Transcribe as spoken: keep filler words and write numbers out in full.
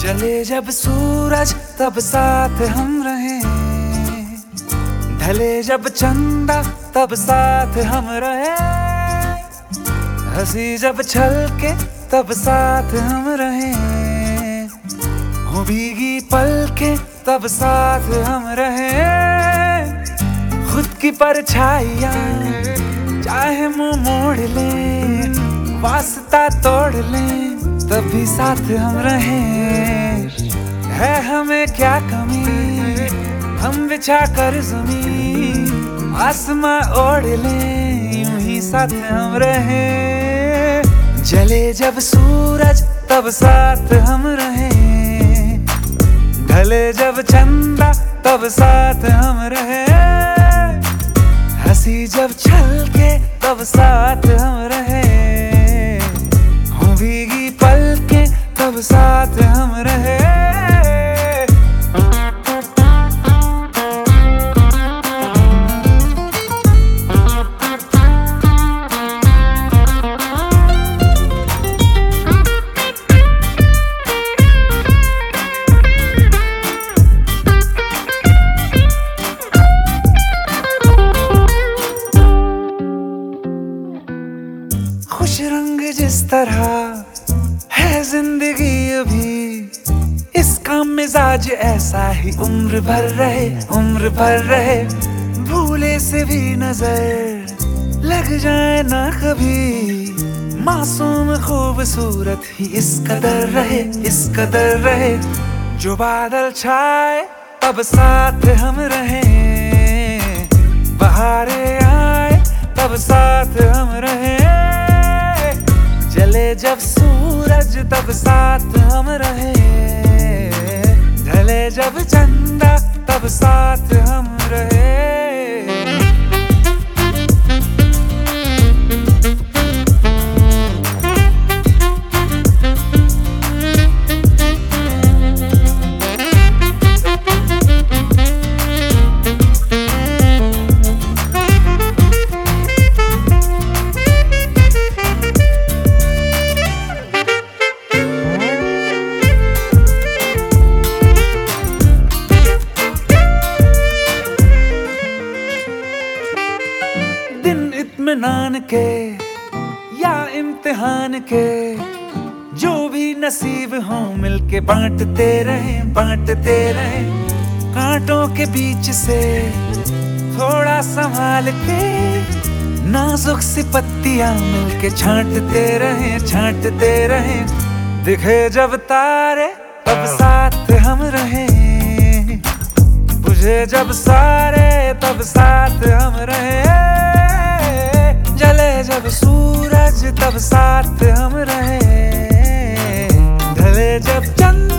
चले जब सूरज तब साथ हम रहे, ढले जब चंदा तब साथ हम रहे, हंसी जब छलके तब साथ हम रहे, हो भीगी पलके तब साथ हम रहे, खुद की परछाइयां चाहे मुंह मोड़ ले, वास्ता तोड़ ले, तभी साथ हम रहे। है हमें क्या कमी, हम बिछा कर ज़मीं आसमां ओढ़ ले, यूं ही साथ हम रहे। जले जब सूरज तब साथ हम रहे, ढले जब चंदा तब साथ हम रहे, हंसी जब छलके तब साथ हम रहे, हो भीगी पलके तब साथ हम रहे। खुश रंग जिस तरह है जिंदगी अभी, इसका मिजाज ऐसा ही उम्र भर रहे, उम्र भर रहे, भूले से भी नजर लग जाए ना कभी, मासूम खूबसूरत ही इस कदर रहे, इस कदर रहे, जो बादल छाए तब साथ हम रहे, बहारें आए तब साथ हम रहे, जले जब सूरज तब साथ हम रहे, ढले जब चंदा तब साथ हम रहे। इत्मीनान के या इम्तिहान के, जो भी नसीब हो मिलके बांटते रहे, बांटते रहे, कांटों के बीच से थोड़ा संभाल के, नाजुक सी पत्तियां मिलके छांटते रहे, छांटते रहे, दिखे जब तारे तब साथ हम रहे, बुझे जब सारे तब साथ हम रहे, जले जब सूरज तब साथ हम रहे, ढले जब चंदा